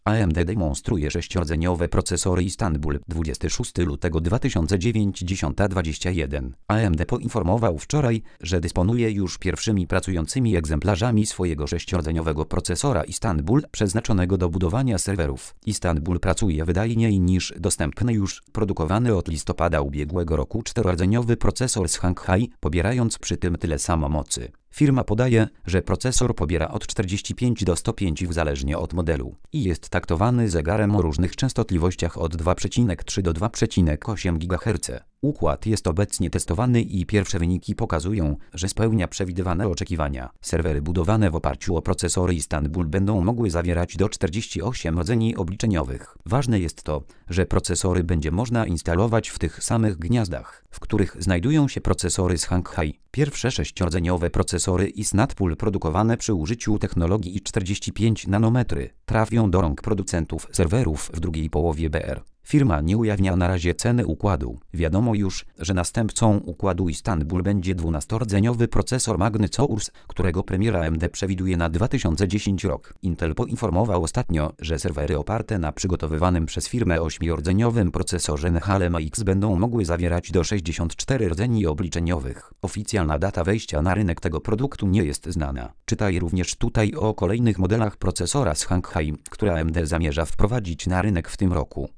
AMD demonstruje 6-rdzeniowe procesory Istanbul 26 lutego 2009 10:21. AMD poinformował wczoraj, że dysponuje już pierwszymi pracującymi egzemplarzami swojego 6-rdzeniowego procesora Istanbul przeznaczonego do budowania serwerów. Istanbul pracuje wydajniej niż dostępny już produkowany od listopada ubiegłego roku 4-rdzeniowy procesor z Shanghai, pobierając przy tym tyle samo mocy. Firma podaje, że procesor pobiera od 45 do 105 W zależnie od modelu i jest taktowany zegarem o różnych częstotliwościach od 2,3 do 2,8 GHz. Układ jest obecnie testowany i pierwsze wyniki pokazują, że spełnia przewidywane oczekiwania. Serwery budowane w oparciu o procesory Istanbul będą mogły zawierać do 48 rdzeni obliczeniowych. Ważne jest to, że procesory będzie można instalować w tych samych gniazdach, w których znajdują się procesory z Shanghai. Pierwsze 6-rdzeniowe procesory Istanbul produkowane przy użyciu technologii i45 nanometry trafią do rąk producentów serwerów w drugiej połowie BR. Firma nie ujawnia na razie ceny układu. Wiadomo już, że następcą układu Istanbul będzie 12-rdzeniowy procesor Magnum, którego premiera AMD przewiduje na 2010 rok. Intel poinformował ostatnio, że serwery oparte na przygotowywanym przez firmę 8-rdzeniowym procesorze Nehalem X będą mogły zawierać do 64 rdzeni obliczeniowych. Oficjalna data wejścia na rynek tego produktu nie jest znana. Czytaj również tutaj o kolejnych modelach procesora z Shanghai, które AMD zamierza wprowadzić na rynek w tym roku.